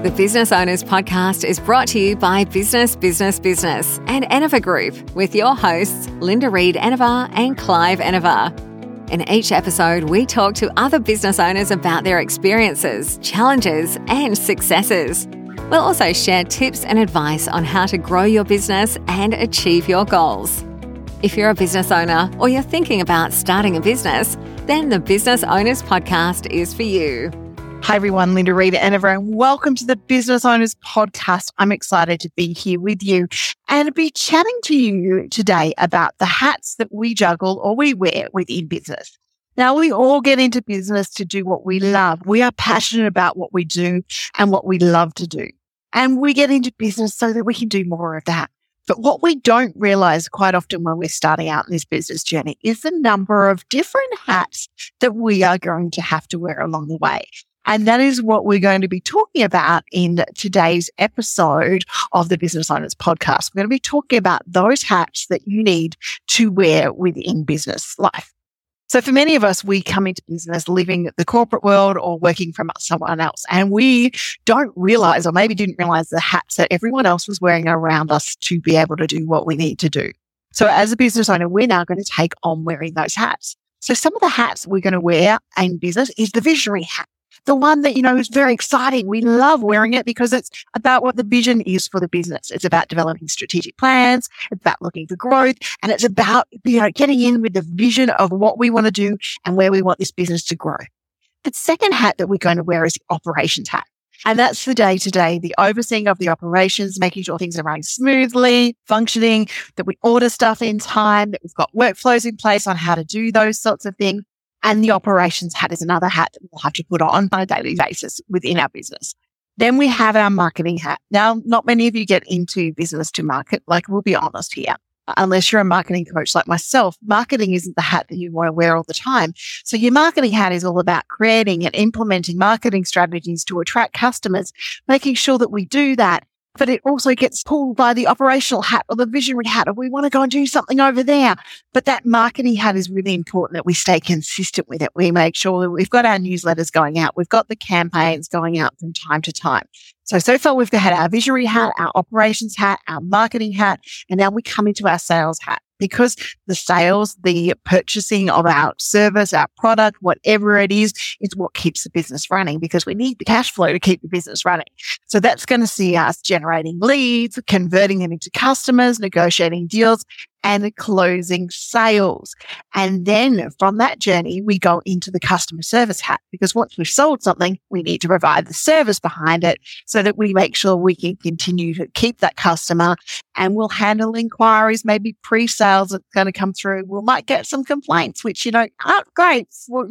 The Business Owners Podcast is brought to you by Business Business Business and Enova Group with your hosts, Linda Reed Enevar and Clive Enevar. In each episode, we talk to other business owners about their experiences, challenges, and successes. We'll also share tips and advice on how to grow your business and achieve your goals. If you're a business owner or you're thinking about starting a business, then the Business Owners Podcast is for you. Hi everyone, Linda Reed Enevar, and welcome to the Business Owners Podcast. I'm excited to be here with you and be chatting to you today about the hats that we juggle or we wear within business. Now, we all get into business to do what we love. We are passionate about what we do and what we love to do. And we get into business so that we can do more of that. But what we don't realize quite often when we're starting out in this business journey is the number of different hats that we are going to have to wear along the way. And that is what we're going to be talking about in today's episode of the Business Owners Podcast. We're going to be talking about those hats that you need to wear within business life. So for many of us, we come into business living the corporate world or working from someone else, and we don't realize, or maybe didn't realize, the hats that everyone else was wearing around us to be able to do what we need to do. So as a business owner, we're now going to take on wearing those hats. So some of the hats we're going to wear in business is the visionary hat. The one that, is very exciting. We love wearing it because it's about what the vision is for the business. It's about developing strategic plans. It's about looking for growth. And it's about, getting in with the vision of what we want to do and where we want this business to grow. The second hat that we're going to wear is the operations hat. And that's the day-to-day, the overseeing of the operations, making sure things are running smoothly, functioning, that we order stuff in time, that we've got workflows in place on how to do those sorts of things. And the operations hat is another hat that we'll have to put on a daily basis within our business. Then we have our marketing hat. Now, not many of you get into business to market, we'll be honest here. Unless you're a marketing coach like myself, marketing isn't the hat that you want to wear all the time. So your marketing hat is all about creating and implementing marketing strategies to attract customers, making sure that we do that. But it also gets pulled by the operational hat or the visionary hat, or we want to go and do something over there. But that marketing hat is really important that we stay consistent with it. We make sure that we've got our newsletters going out. We've got the campaigns going out from time to time. So far we've had our visionary hat, our operations hat, our marketing hat, and now we come into our sales hat. Because the sales, the purchasing of our service, our product, whatever it is what keeps the business running, because we need the cash flow to keep the business running. So that's going to see us generating leads, converting them into customers, negotiating deals, and closing sales. And then from that journey, we go into the customer service hat, because once we've sold something, we need to provide the service behind it so that we make sure we can continue to keep that customer, and we'll handle inquiries, maybe pre-sales that's going to come through. We might get some complaints, which, aren't great,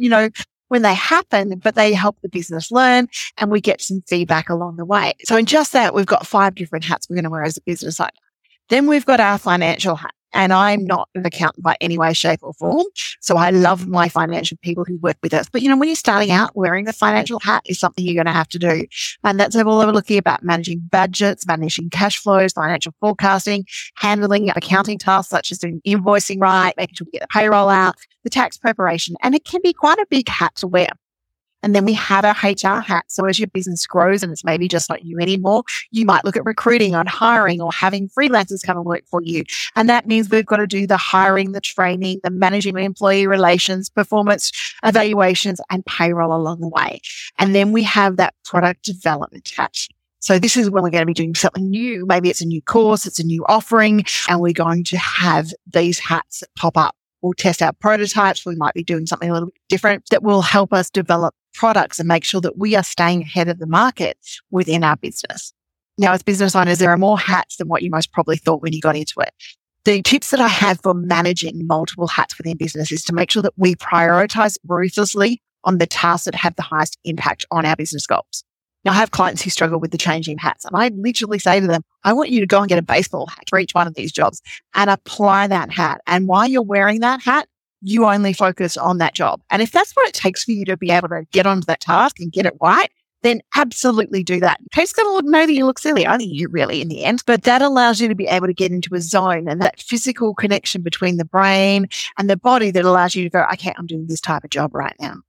when they happen, but they help the business learn, and we get some feedback along the way. So in just that, we've got 5 different hats we're going to wear as a business owner. Then we've got our financial hat. And I'm not an accountant by any way, shape or form. So I love my financial people who work with us. But, when you're starting out, wearing the financial hat is something you're going to have to do. And that's all we're looking about: managing budgets, managing cash flows, financial forecasting, handling accounting tasks such as doing invoicing right, making sure we get the payroll out, the tax preparation. And it can be quite a big hat to wear. And then we have our HR hat. So as your business grows and it's maybe just not you anymore, you might look at recruiting or hiring or having freelancers come and work for you. And that means we've got to do the hiring, the training, the managing employee relations, performance evaluations, and payroll along the way. And then we have that product development hat. So this is when we're going to be doing something new. Maybe it's a new course, it's a new offering, and we're going to have these hats that pop up. We'll test out prototypes. We might be doing something a little bit different that will help us develop products and make sure that we are staying ahead of the market within our business. Now, as business owners, there are more hats than what you most probably thought when you got into it. The tips that I have for managing multiple hats within business is to make sure that we prioritize ruthlessly on the tasks that have the highest impact on our business goals. Now, I have clients who struggle with the changing hats, and I literally say to them, I want you to go and get a baseball hat for each one of these jobs and apply that hat. And while you're wearing that hat, you only focus on that job. And if that's what it takes for you to be able to get onto that task and get it right, then absolutely do that. Taste's going to know that you look silly, only you really in the end, but that allows you to be able to get into a zone and that physical connection between the brain and the body that allows you to go, okay, I'm doing this type of job right now.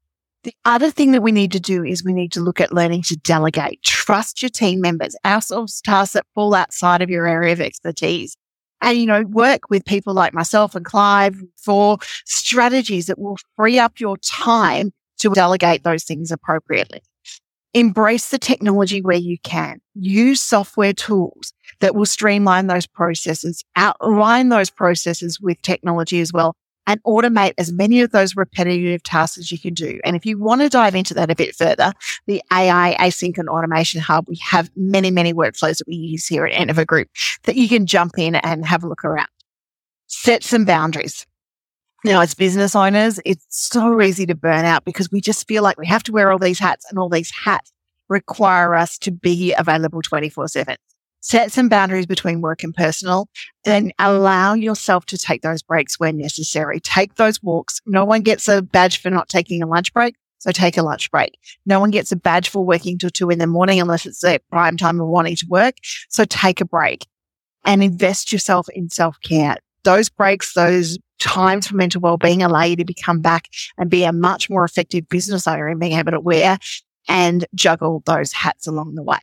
The other thing that we need to do is we need to look at learning to delegate. Trust your team members, outsource tasks that fall outside of your area of expertise. And, work with people like myself and Clive for strategies that will free up your time to delegate those things appropriately. Embrace the technology where you can. Use software tools that will streamline those processes, outline those processes with technology as well, and automate as many of those repetitive tasks as you can do. And if you want to dive into that a bit further, the AI Async and Automation Hub, we have many, many workflows that we use here at Enova Group that you can jump in and have a look around. Set some boundaries. Now, as business owners, it's so easy to burn out because we just feel like we have to wear all these hats, and all these hats require us to be available 24/7. Set some boundaries between work and personal, then allow yourself to take those breaks when necessary. Take those walks. No one gets a badge for not taking a lunch break, so take a lunch break. No one gets a badge for working till 2 a.m. unless it's their prime time of wanting to work, so take a break and invest yourself in self-care. Those breaks, those times for mental well-being allow you to become back and be a much more effective business owner in being able to wear and juggle those hats along the way.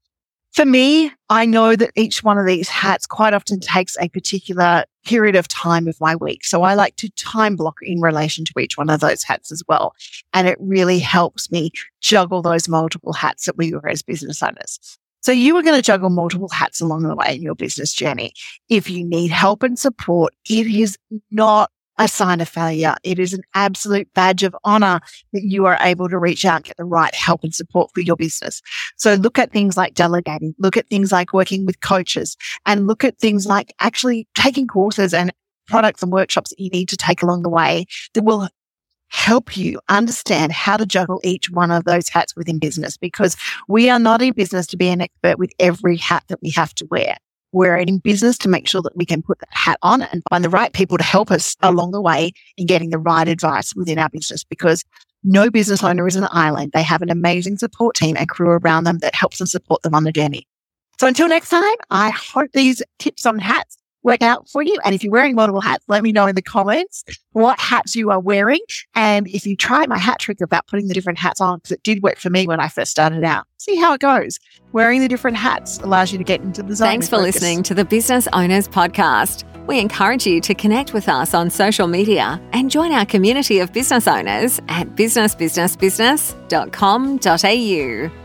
For me, I know that each one of these hats quite often takes a particular period of time of my week. So I like to time block in relation to each one of those hats as well. And it really helps me juggle those multiple hats that we wear as business owners. So you are going to juggle multiple hats along the way in your business journey. If you need help and support, it is not a sign of failure. It is an absolute badge of honor that you are able to reach out and get the right help and support for your business. So look at things like delegating, look at things like working with coaches, and look at things like actually taking courses and products and workshops that you need to take along the way that will help you understand how to juggle each one of those hats within business, because we are not in business to be an expert with every hat that we have to wear. We're in business to make sure that we can put that hat on and find the right people to help us along the way in getting the right advice within our business, because no business owner is an island. They have an amazing support team and crew around them that helps and support them on the journey. So until next time, I hope these tips on hats work out for you. And if you're wearing multiple hats, let me know in the comments what hats you are wearing. And if you try my hat trick about putting the different hats on, because it did work for me when I first started out, see how it goes. Wearing the different hats allows you to get into the zone. Thanks for listening to the Business Owners Podcast. We encourage you to connect with us on social media and join our community of business owners at businessbusinessbusiness.com.au.